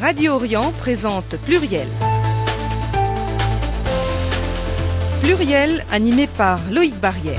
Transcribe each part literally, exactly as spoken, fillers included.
Radio Orient présente Pluriel. Pluriel animé par Loïc Barrière.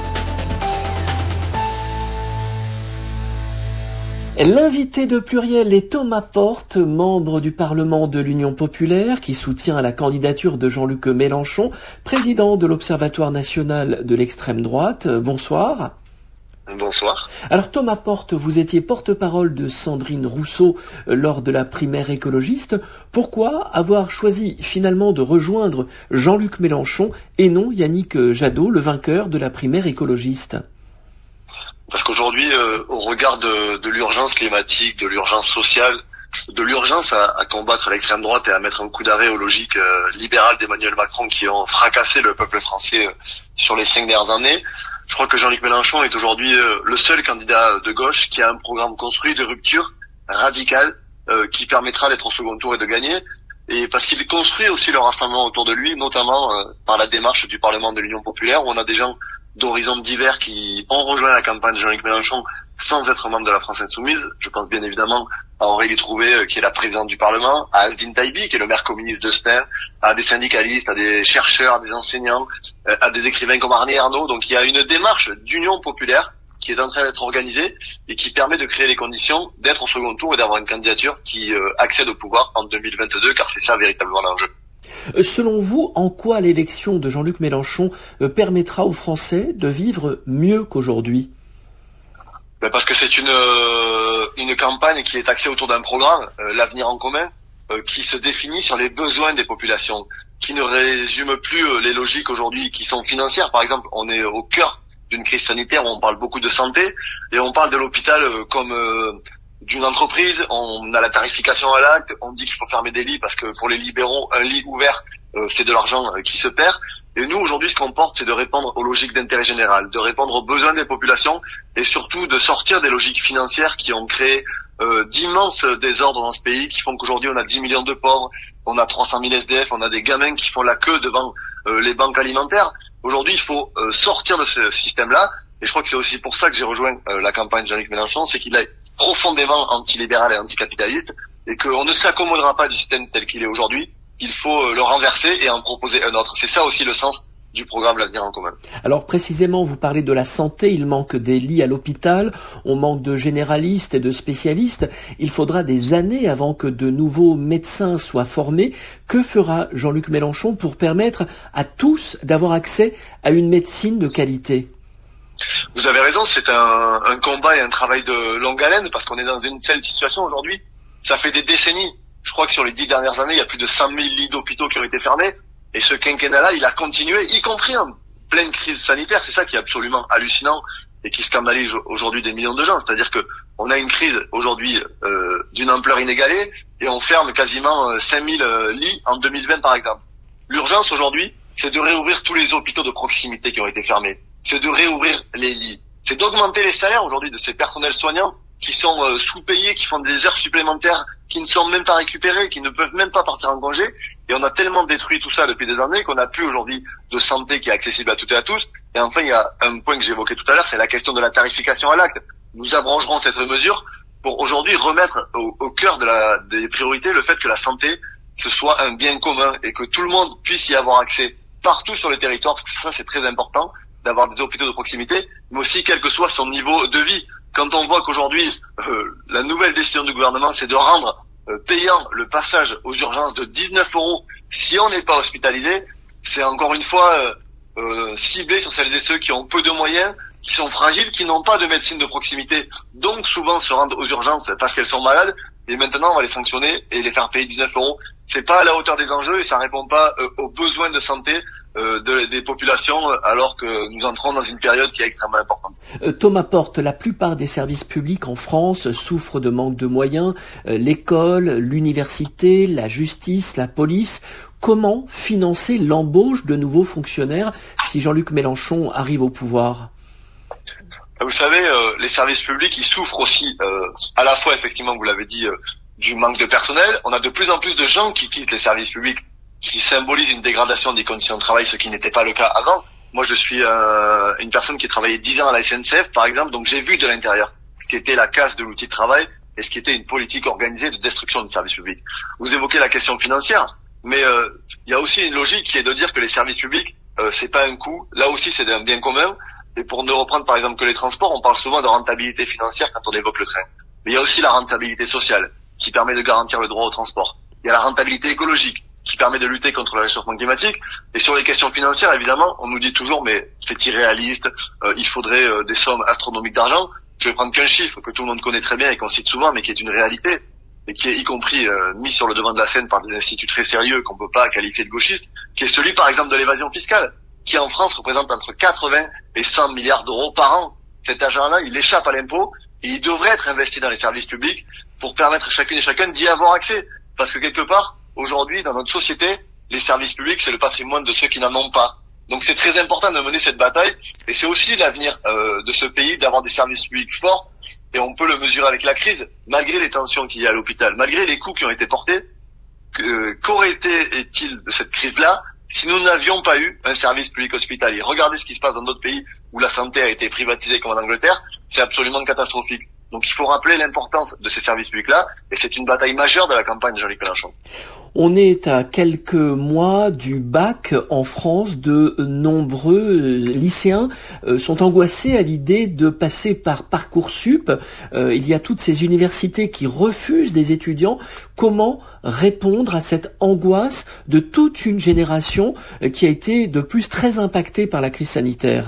L'invité de Pluriel est Thomas Porte, membre du Parlement de l'Union populaire, qui soutient la candidature de Jean-Luc Mélenchon, président de l'Observatoire national de l'extrême droite. Bonsoir. Bonsoir. Alors Thomas Porte, vous étiez porte-parole de Sandrine Rousseau lors de la primaire écologiste. Pourquoi avoir choisi finalement de rejoindre Jean-Luc Mélenchon et non Yannick Jadot, le vainqueur de la primaire écologiste ? Parce qu'aujourd'hui, euh, au regard de, de l'urgence climatique, de l'urgence sociale, de l'urgence à, à combattre l'extrême droite et à mettre un coup d'arrêt aux logiques euh, libérales d'Emmanuel Macron qui ont fracassé le peuple français euh, sur les cinq dernières années, je crois que Jean-Luc Mélenchon est aujourd'hui euh, le seul candidat de gauche qui a un programme construit de rupture radicale euh, qui permettra d'être au second tour et de gagner. Et parce qu'il construit aussi le rassemblement autour de lui, notamment euh, par la démarche du Parlement de l'Union populaire, où on a des gens d'horizons divers qui ont rejoint la campagne de Jean-Luc Mélenchon sans être membre de la France Insoumise. Je pense bien évidemment à Aurélie Trouvé, euh, qui est la présidente du Parlement, à Asdine Taïbi, qui est le maire communiste de Stein, à des syndicalistes, à des chercheurs, à des enseignants, euh, à des écrivains comme Arné Arnaud. Donc il y a une démarche d'union populaire qui est en train d'être organisée et qui permet de créer les conditions d'être au second tour et d'avoir une candidature qui euh, accède au pouvoir en deux mille vingt-deux, car c'est ça véritablement l'enjeu. Selon vous, en quoi l'élection de Jean-Luc Mélenchon permettra aux Français de vivre mieux qu'aujourd'hui ? Ben parce que c'est une euh, une campagne qui est axée autour d'un programme, euh, l'avenir en commun, euh, qui se définit sur les besoins des populations, qui ne résume plus euh, les logiques aujourd'hui qui sont financières. Par exemple, on est au cœur d'une crise sanitaire où on parle beaucoup de santé et on parle de l'hôpital euh, comme euh, d'une entreprise. On a la tarification à l'acte, on dit qu'il faut fermer des lits parce que pour les libéraux, un lit ouvert, euh, c'est de l'argent euh, qui se perd. Et nous, aujourd'hui, ce qu'on porte, c'est de répondre aux logiques d'intérêt général, de répondre aux besoins des populations et surtout de sortir des logiques financières qui ont créé euh, d'immenses désordres dans ce pays, qui font qu'aujourd'hui, on a dix millions de pauvres, on a trois cent mille S D F, on a des gamins qui font la queue devant euh, les banques alimentaires. Aujourd'hui, il faut euh, sortir de ce système-là. Et je crois que c'est aussi pour ça que j'ai rejoint euh, la campagne de Jean-Luc Mélenchon, c'est qu'il a profondément antilibéral et anticapitaliste, et qu'on ne s'accommodera pas du système tel qu'il est aujourd'hui. Il faut le renverser et en proposer un autre. C'est ça aussi le sens du programme L'Avenir en commun. Alors précisément, vous parlez de la santé, il manque des lits à l'hôpital, on manque de généralistes et de spécialistes. Il faudra des années avant que de nouveaux médecins soient formés. Que fera Jean-Luc Mélenchon pour permettre à tous d'avoir accès à une médecine de qualité ? Vous avez raison, c'est un, un combat et un travail de longue haleine parce qu'on est dans une telle situation aujourd'hui. Ça fait des décennies. Je crois que sur les dix dernières années, il y a plus de cent mille lits d'hôpitaux qui ont été fermés. Et ce quinquennat-là, il a continué, y compris en pleine crise sanitaire. C'est ça qui est absolument hallucinant et qui scandalise aujourd'hui des millions de gens. C'est-à-dire que on a une crise aujourd'hui euh, d'une ampleur inégalée et on ferme quasiment euh, cinq mille euh, lits en deux mille vingt par exemple. L'urgence aujourd'hui, c'est de réouvrir tous les hôpitaux de proximité qui ont été fermés. C'est de réouvrir les lits. C'est d'augmenter les salaires aujourd'hui de ces personnels soignants qui sont euh, sous-payés, qui font des heures supplémentaires, qui ne sont même pas récupérées, qui ne peuvent même pas partir en congé. Et on a tellement détruit tout ça depuis des années qu'on n'a plus aujourd'hui de santé qui est accessible à toutes et à tous. Et enfin, il y a un point que j'évoquais tout à l'heure, c'est la question de la tarification à l'acte. Nous abrogerons cette mesure pour aujourd'hui remettre au, au cœur de la, des priorités le fait que la santé, ce soit un bien commun et que tout le monde puisse y avoir accès partout sur le territoire, parce que ça, c'est très important, d'avoir des hôpitaux de proximité, mais aussi quel que soit son niveau de vie. Quand on voit qu'aujourd'hui, euh, la nouvelle décision du gouvernement, c'est de rendre euh, payant le passage aux urgences de dix-neuf euros si on n'est pas hospitalisé, c'est encore une fois euh, euh, ciblé sur celles et ceux qui ont peu de moyens, qui sont fragiles, qui n'ont pas de médecine de proximité, donc souvent se rendent aux urgences parce qu'elles sont malades, et maintenant on va les sanctionner et les faire payer dix-neuf euros. C'est pas à la hauteur des enjeux et ça répond pas euh, aux besoins de santé Euh, de, des populations alors que nous entrons dans une période qui est extrêmement importante. Euh, Thomas Porte, la plupart des services publics en France souffrent de manque de moyens, euh, l'école, l'université, la justice, la police. Comment financer l'embauche de nouveaux fonctionnaires si Jean-Luc Mélenchon arrive au pouvoir ? Vous savez, euh, les services publics, ils souffrent aussi euh, à la fois, effectivement, vous l'avez dit, euh, du manque de personnel. On a de plus en plus de gens qui quittent les services publics, qui symbolise une dégradation des conditions de travail, ce qui n'était pas le cas avant. Moi, je suis euh, une personne qui a travaillé dix ans à la S N C F, par exemple, donc j'ai vu de l'intérieur ce qui était la casse de l'outil de travail et ce qui était une politique organisée de destruction du service public. Vous évoquez la question financière, mais euh, il y a aussi une logique qui est de dire que les services publics, euh, c'est pas un coût. Là aussi, c'est un bien commun. Et pour ne reprendre par exemple que les transports, on parle souvent de rentabilité financière quand on évoque le train. Mais il y a aussi la rentabilité sociale qui permet de garantir le droit au transport. Il y a la rentabilité écologique qui permet de lutter contre le réchauffement climatique. Et sur les questions financières, évidemment, on nous dit toujours mais c'est irréaliste, euh, il faudrait euh, des sommes astronomiques d'argent. Je vais prendre qu'un chiffre que tout le monde connaît très bien et qu'on cite souvent, mais qui est une réalité et qui est y compris euh, mis sur le devant de la scène par des instituts très sérieux qu'on peut pas qualifier de gauchistes, qui est celui par exemple de l'évasion fiscale, qui en France représente entre quatre-vingts et cent milliards d'euros par an. Cet argent-là, il échappe à l'impôt et il devrait être investi dans les services publics pour permettre à chacune et chacun d'y avoir accès. Parce que quelque part, aujourd'hui, dans notre société, les services publics, c'est le patrimoine de ceux qui n'en ont pas. Donc c'est très important de mener cette bataille et c'est aussi l'avenir euh, de ce pays d'avoir des services publics forts et on peut le mesurer avec la crise, malgré les tensions qu'il y a à l'hôpital, malgré les coûts qui ont été portés. Que, qu'aurait été-il de cette crise-là si nous n'avions pas eu un service public hospitalier? Regardez ce qui se passe dans d'autres pays où la santé a été privatisée comme en Angleterre, c'est absolument catastrophique. Donc il faut rappeler l'importance de ces services publics-là, et c'est une bataille majeure de la campagne de Jean-Luc Mélenchon. On est à quelques mois du bac en France. De nombreux lycéens sont angoissés à l'idée de passer par Parcoursup. Il y a toutes ces universités qui refusent des étudiants. Comment répondre à cette angoisse de toute une génération qui a été de plus très impactée par la crise sanitaire?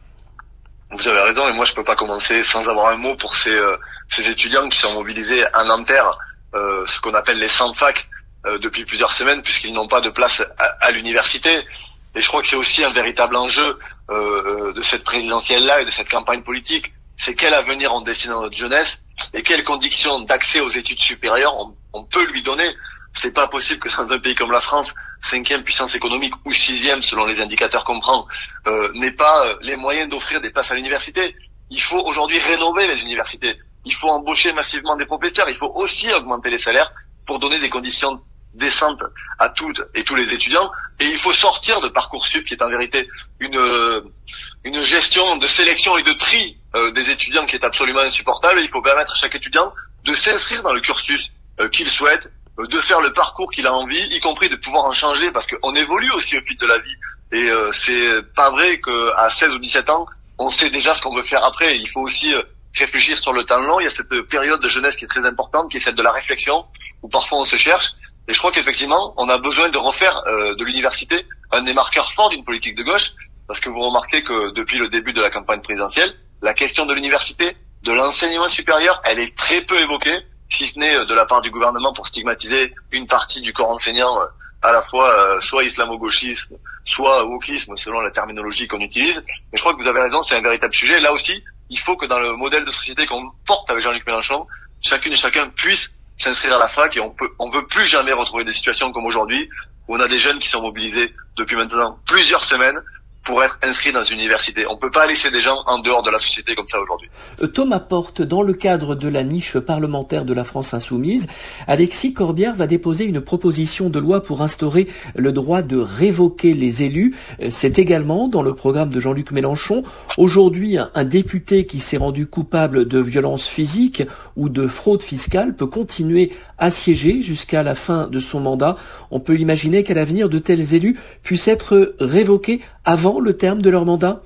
Vous avez raison, et moi je peux pas commencer sans avoir un mot pour ces, euh, ces étudiants qui sont mobilisés à Nanterre, euh, ce qu'on appelle les sans fac, euh, depuis plusieurs semaines, puisqu'ils n'ont pas de place à, à l'université. Et je crois que c'est aussi un véritable enjeu euh, de cette présidentielle-là et de cette campagne politique. C'est quel avenir on destine à notre jeunesse et quelles conditions d'accès aux études supérieures on, on peut lui donner. C'est pas possible que dans un pays comme la France, cinquième puissance économique ou sixième selon les indicateurs qu'on prend, euh, n'ait pas euh, les moyens d'offrir des places à l'université. Il faut aujourd'hui rénover les universités. Il faut embaucher massivement des professeurs. Il faut aussi augmenter les salaires pour donner des conditions décentes à toutes et tous les étudiants. Et il faut sortir de Parcoursup, qui est en vérité une euh, une gestion de sélection et de tri euh, des étudiants qui est absolument insupportable. Il faut permettre à chaque étudiant de s'inscrire dans le cursus euh, qu'il souhaite, de faire le parcours qu'il a envie, y compris de pouvoir en changer, parce qu'on évolue aussi au fil de la vie. Et euh, c'est pas vrai qu'à seize ou dix-sept ans, on sait déjà ce qu'on veut faire après. Il faut aussi euh, réfléchir sur le temps long. Il y a cette période de jeunesse qui est très importante, qui est celle de la réflexion, où parfois on se cherche. Et je crois qu'effectivement, on a besoin de refaire euh, de l'université un des marqueurs forts d'une politique de gauche, parce que vous remarquez que depuis le début de la campagne présidentielle, la question de l'université, de l'enseignement supérieur, elle est très peu évoquée, si ce n'est de la part du gouvernement pour stigmatiser une partie du corps enseignant, à la fois euh, soit islamo-gauchisme, soit wokisme, selon la terminologie qu'on utilise. Mais je crois que vous avez raison, c'est un véritable sujet. Là aussi, il faut que dans le modèle de société qu'on porte avec Jean-Luc Mélenchon, chacune et chacun puisse s'inscrire à la fac, et on peut, on veut plus jamais retrouver des situations comme aujourd'hui, où on a des jeunes qui sont mobilisés depuis maintenant plusieurs semaines pour être inscrits dans une université. On ne peut pas laisser des gens en dehors de la société comme ça aujourd'hui. Thomas Porte, dans le cadre de la niche parlementaire de la France Insoumise, Alexis Corbière va déposer une proposition de loi pour instaurer le droit de révoquer les élus. C'est également dans le programme de Jean-Luc Mélenchon. Aujourd'hui, un député qui s'est rendu coupable de violences physiques ou de fraude fiscale peut continuer à siéger jusqu'à la fin de son mandat. On peut imaginer qu'à l'avenir, de tels élus puissent être révoqués avant le terme de leur mandat?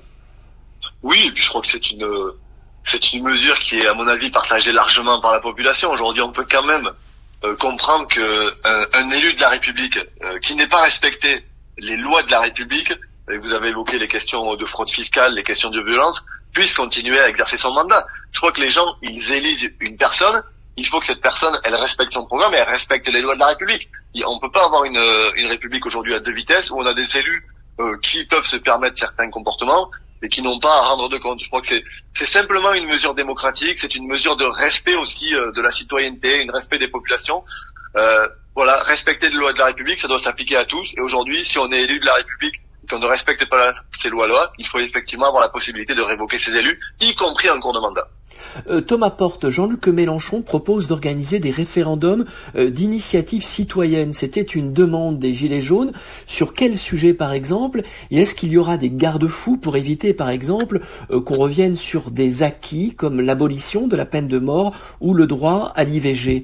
Oui, et puis je crois que c'est une c'est une mesure qui est à mon avis partagée largement par la population. Aujourd'hui, on peut quand même euh, comprendre que un, un élu de la République euh, qui n'ait pas respecté les lois de la République, et vous avez évoqué les questions de fraude fiscale, les questions de violence, puisse continuer à exercer son mandat. Je crois que les gens, ils élisent une personne, il faut que cette personne, elle respecte son programme et elle respecte les lois de la République. Et on peut pas avoir une, une République aujourd'hui à deux vitesses où on a des élus Euh, qui peuvent se permettre certains comportements et qui n'ont pas à rendre de compte. Je crois que c'est c'est simplement une mesure démocratique, c'est une mesure de respect aussi euh, de la citoyenneté, un respect des populations. Euh, voilà, respecter les lois de la République, ça doit s'appliquer à tous. Et aujourd'hui, si on est élu de la République et qu'on ne respecte pas ces lois-là, il faut effectivement avoir la possibilité de révoquer ces élus, y compris en cours de mandat. Euh, Thomas Porte, Jean-Luc Mélenchon propose d'organiser des référendums euh, d'initiative citoyenne. C'était une demande des Gilets jaunes. Sur quel sujet, par exemple? Et est-ce qu'il y aura des garde-fous pour éviter, par exemple, euh, qu'on revienne sur des acquis comme l'abolition de la peine de mort ou le droit à l'I V G?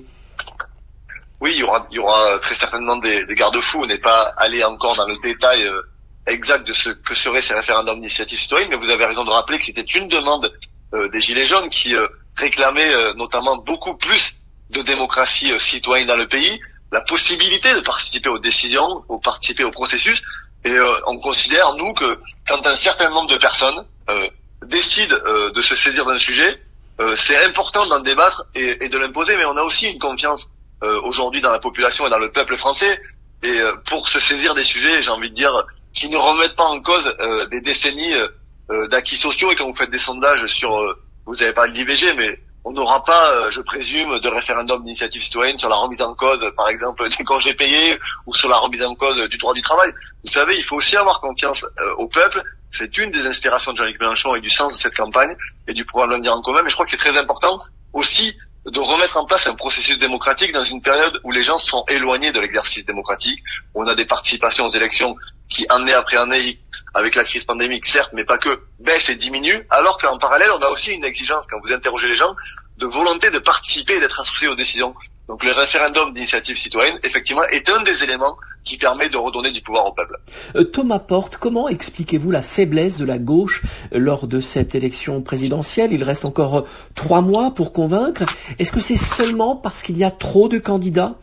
Oui, il y aura, il y aura très certainement des, des garde-fous. On n'est pas allé encore dans le détail euh, exact de ce que seraient ces référendums d'initiative citoyenne, mais vous avez raison de rappeler que c'était une demande euh, des Gilets jaunes qui euh, réclamaient euh, notamment beaucoup plus de démocratie euh, citoyenne dans le pays, la possibilité de participer aux décisions, de participer au processus. Et euh, on considère, nous, que quand un certain nombre de personnes euh, décident euh, de se saisir d'un sujet, euh, c'est important d'en débattre et, et de l'imposer, mais on a aussi une confiance euh, aujourd'hui dans la population et dans le peuple français, et euh, pour se saisir des sujets, j'ai envie de dire, qui ne remettent pas en cause euh, des décennies euh, d'acquis sociaux. Et quand vous faites des sondages sur, euh, vous avez parlé de l'I V G, mais on n'aura pas, euh, je présume, de référendum d'initiative citoyenne sur la remise en cause, par exemple, des congés payés ou sur la remise en cause du droit du travail. Vous savez, il faut aussi avoir confiance euh, au peuple. C'est une des inspirations de Jean-Luc Mélenchon et du sens de cette campagne et du programme L'avenir en commun. Mais je crois que c'est très important aussi de remettre en place un processus démocratique dans une période où les gens sont éloignés de l'exercice démocratique, où on a des participations aux élections qui, année après année, avec la crise pandémique, certes, mais pas que, baissent et diminuent, alors qu'en parallèle, on a aussi une exigence, quand vous interrogez les gens, de volonté de participer et d'être associés aux décisions. Donc le référendum d'initiative citoyenne, effectivement, est un des éléments qui permet de redonner du pouvoir au peuple. Euh, Thomas Porte, comment expliquez-vous la faiblesse de la gauche euh, lors de cette élection présidentielle? Il reste encore euh, trois mois pour convaincre. Est-ce que c'est seulement parce qu'il y a trop de candidats?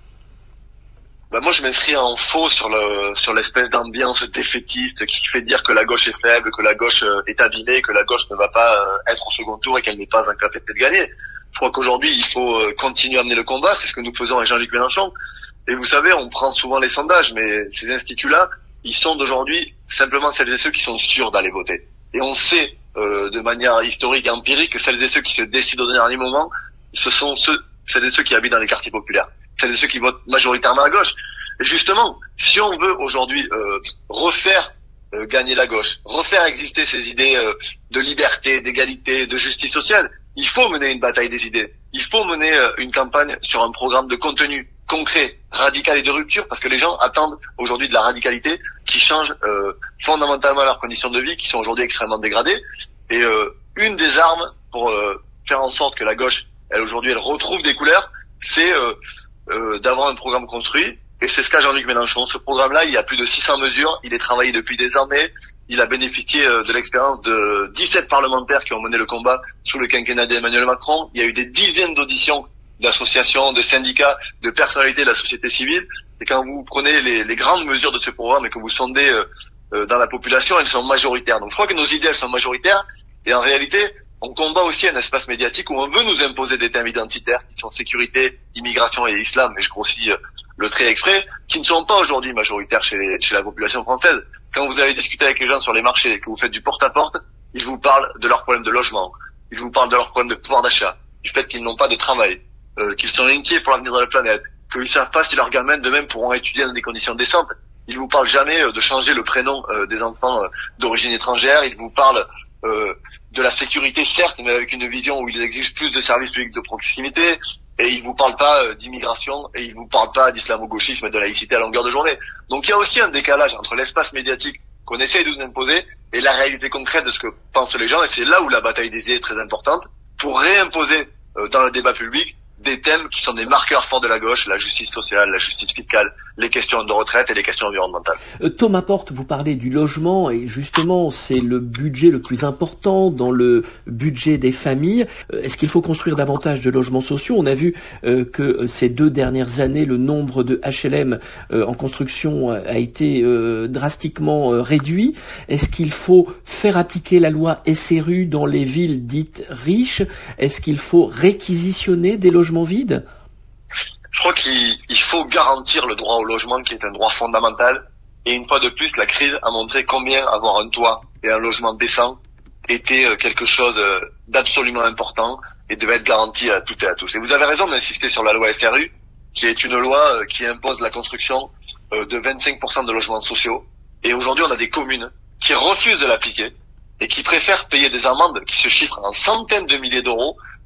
Ben moi, je m'inscris en faux sur le sur l'espèce d'ambiance défaitiste qui fait dire que la gauche est faible, que la gauche euh, est abîmée, que la gauche ne va pas euh, être au second tour et qu'elle n'est pas incapable de gagner. Je crois qu'aujourd'hui, il faut euh, continuer à mener le combat. C'est ce que nous faisons avec Jean-Luc Mélenchon. Et vous savez, on prend souvent les sondages, mais ces instituts-là, ils sont d'aujourd'hui simplement celles et ceux qui sont sûrs d'aller voter. Et on sait, euh, de manière historique et empirique, que celles et ceux qui se décident au dernier moment, ce sont ceux, celles et ceux qui habitent dans les quartiers populaires. Celles et ceux qui votent majoritairement à gauche. Et justement, si on veut aujourd'hui euh, refaire euh, gagner la gauche, refaire exister ces idées euh, de liberté, d'égalité, de justice sociale, il faut mener une bataille des idées. Il faut mener euh, une campagne sur un programme de contenu concret, radical et de rupture, parce que les gens attendent aujourd'hui de la radicalité qui change euh, fondamentalement leurs conditions de vie, qui sont aujourd'hui extrêmement dégradées. Et euh, une des armes pour euh, faire en sorte que la gauche, elle aujourd'hui, elle retrouve des couleurs, c'est euh, euh, d'avoir un programme construit. Et c'est ce qu'a Jean-Luc Mélenchon. Ce programme-là, il y a plus de six cents mesures. Il est travaillé depuis des années. Il a bénéficié euh, de l'expérience de dix-sept parlementaires qui ont mené le combat sous le quinquennat d'Emmanuel Macron. Il y a eu des dizaines d'auditions d'associations, de syndicats, de personnalités de la société civile. Et quand vous prenez les, les grandes mesures de ce programme et que vous sondez euh, euh, dans la population, elles sont majoritaires. Donc je crois que nos idées, elles sont majoritaires. Et en réalité, on combat aussi un espace médiatique où on veut nous imposer des thèmes identitaires qui sont sécurité, immigration et islam, et je grossis euh, le trait exprès, qui ne sont pas aujourd'hui majoritaires chez, les, chez la population française. Quand vous avez discuté avec les gens sur les marchés, que vous faites du porte-à-porte, ils vous parlent de leurs problèmes de logement, ils vous parlent de leurs problèmes de pouvoir d'achat, du fait qu'ils n'ont pas de travail, euh, qu'ils sont inquiets pour l'avenir de la planète, qu'ils ne savent pas si leurs gamins demain pourront étudier dans des conditions décentes. Ils vous parlent jamais euh, de changer le prénom euh, des enfants euh, d'origine étrangère, ils vous parlent euh, de la sécurité, certes, mais avec une vision où ils exigent plus de services publics de proximité, et ils vous parlent pas euh, d'immigration, et ils vous parlent pas d'islamo-gauchisme et de laïcité à longueur de journée. Donc il y a aussi un décalage entre l'espace médiatique qu'on essaye de nous imposer et la réalité concrète de ce que pensent les gens, et c'est là où la bataille des idées est très importante, pour réimposer euh, dans le débat public des thèmes qui sont des marqueurs forts de la gauche, la justice sociale, la justice fiscale, les questions de retraite et les questions environnementales. Euh, Thomas Porte, vous parlez du logement et justement c'est le budget le plus important dans le budget des familles. Euh, est-ce qu'il faut construire davantage de logements sociaux? On a vu euh, que ces deux dernières années, le nombre de H L M euh, en construction a été euh, drastiquement euh, réduit. Est-ce qu'il faut faire appliquer la loi S R U dans les villes dites riches? Est-ce qu'il faut réquisitionner des logements vides? Je crois qu'il il faut garantir le droit au logement qui est un droit fondamental. Et une fois de plus, la crise a montré combien avoir un toit et un logement décent était quelque chose d'absolument important et devait être garanti à toutes et à tous. Et vous avez raison d'insister sur la loi S R U, qui est une loi qui impose la construction de vingt-cinq pour cent de logements sociaux. Et aujourd'hui, on a des communes qui refusent de l'appliquer et qui préfèrent payer des amendes qui se chiffrent en centaines de milliers d'euros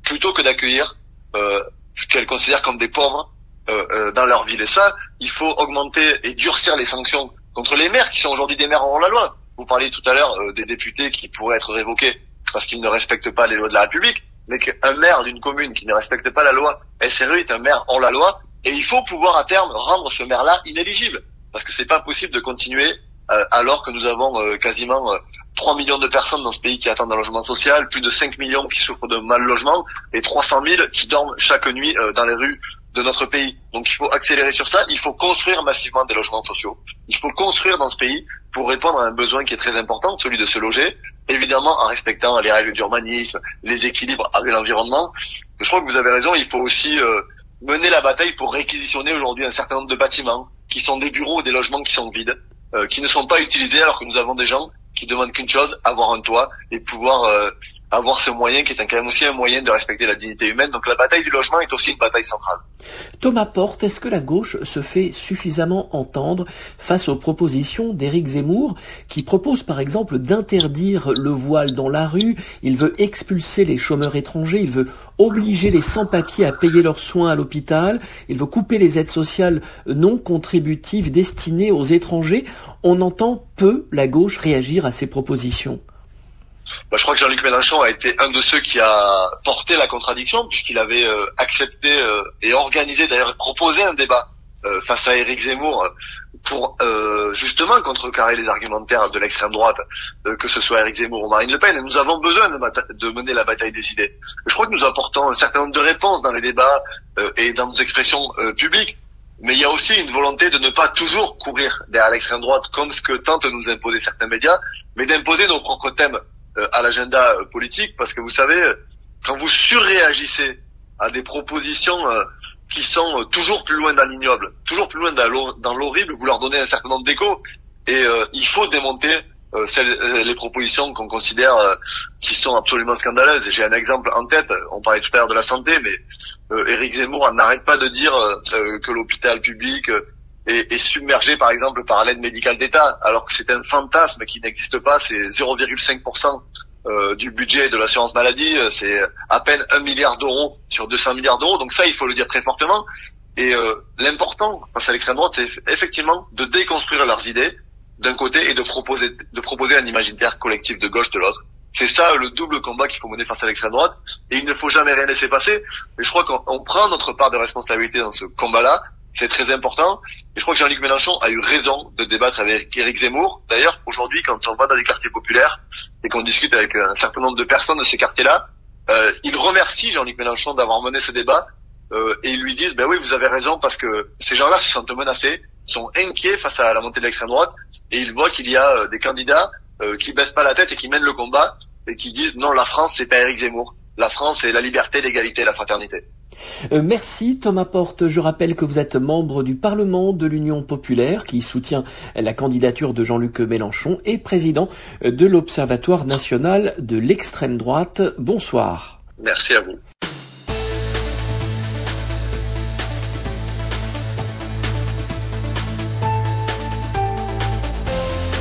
plutôt que d'accueillir euh, ce qu'elles considèrent comme des pauvres euh, euh, dans leur ville. Et ça, il faut augmenter et durcir les sanctions contre les maires qui sont aujourd'hui des maires hors la loi. Vous parliez tout à l'heure euh, des députés qui pourraient être révoqués parce qu'ils ne respectent pas les lois de la République, mais qu'un maire d'une commune qui ne respecte pas la loi S R E est un maire hors la loi, et il faut pouvoir à terme rendre ce maire-là inéligible, parce que c'est pas possible de continuer euh, alors que nous avons euh, quasiment euh, trois millions de personnes dans ce pays qui attendent un logement social, plus de cinq millions qui souffrent de mal logement et trois cent mille qui dorment chaque nuit euh, dans les rues de notre pays. Donc il faut accélérer sur ça, il faut construire massivement des logements sociaux. Il faut construire dans ce pays pour répondre à un besoin qui est très important, celui de se loger, évidemment en respectant les règles d'urbanisme, les équilibres avec l'environnement. Je crois que vous avez raison, il faut aussi euh, mener la bataille pour réquisitionner aujourd'hui un certain nombre de bâtiments qui sont des bureaux ou des logements qui sont vides, euh, qui ne sont pas utilisés alors que nous avons des gens qui demandent qu'une chose, avoir un toit et pouvoir euh, avoir ce moyen qui est un, quand même aussi un moyen de respecter la dignité humaine. Donc la bataille du logement est aussi une bataille centrale. Thomas Porte, est-ce que la gauche se fait suffisamment entendre face aux propositions d'Éric Zemmour, qui propose par exemple d'interdire le voile dans la rue, il veut expulser les chômeurs étrangers, il veut obliger les sans-papiers à payer leurs soins à l'hôpital, il veut couper les aides sociales non contributives destinées aux étrangers. On entend peu la gauche réagir à ces propositions. Bah, je crois que Jean-Luc Mélenchon a été un de ceux qui a porté la contradiction, puisqu'il avait euh, accepté euh, et organisé, d'ailleurs proposé un débat euh, face à Éric Zemmour pour euh, justement contrecarrer les argumentaires de l'extrême droite, euh, que ce soit Éric Zemmour ou Marine Le Pen. Et nous avons besoin de, de mener la bataille des idées. Je crois que nous apportons un certain nombre de réponses dans les débats euh, et dans nos expressions euh, publiques. Mais il y a aussi une volonté de ne pas toujours courir derrière l'extrême droite, comme ce que tentent de nous imposer certains médias, mais d'imposer nos propres thèmes à l'agenda politique, parce que vous savez, quand vous surréagissez à des propositions qui sont toujours plus loin dans l'ignoble, toujours plus loin dans l'horrible, vous leur donnez un certain nombre d'échos, et euh, il faut démonter euh, celles, les propositions qu'on considère euh, qui sont absolument scandaleuses. J'ai un exemple en tête, on parlait tout à l'heure de la santé, mais euh, Éric Zemmour n'arrête pas de dire euh, que l'hôpital public euh, est, est submergé par exemple par l'aide médicale d'État, alors que c'est un fantasme qui n'existe pas. C'est zéro virgule cinq pour cent euh, du budget de l'assurance maladie, c'est à peine un milliard d'euros sur deux cents milliards d'euros, donc ça il faut le dire très fortement. Et euh, l'important face à l'extrême droite, c'est effectivement de déconstruire leurs idées d'un côté et de proposer de proposer un imaginaire collectif de gauche de l'autre. C'est ça le double combat qu'il faut mener face à l'extrême droite, et il ne faut jamais rien laisser passer. Et je crois qu'on prend notre part de responsabilité dans ce combat-là. C'est très important. Et je crois que Jean-Luc Mélenchon a eu raison de débattre avec Éric Zemmour. D'ailleurs, aujourd'hui, quand on va dans des quartiers populaires et qu'on discute avec un certain nombre de personnes de ces quartiers-là, euh, ils remercient Jean-Luc Mélenchon d'avoir mené ce débat euh, et ils lui disent « Ben oui, vous avez raison, parce que ces gens-là se sentent menacés, sont inquiets face à la montée de l'extrême droite, et ils voient qu'il y a euh, des candidats euh, qui baissent pas la tête et qui mènent le combat et qui disent « Non, la France, c'est pas Éric Zemmour. La France, c'est la liberté, l'égalité, la fraternité. » Euh, merci Thomas Porte. Je rappelle que vous êtes membre du Parlement de l'Union populaire qui soutient la candidature de Jean-Luc Mélenchon et président de l'Observatoire national de l'extrême droite. Bonsoir. Merci à vous.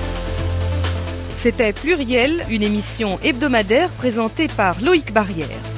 C'était Pluriel, une émission hebdomadaire présentée par Loïc Barrière.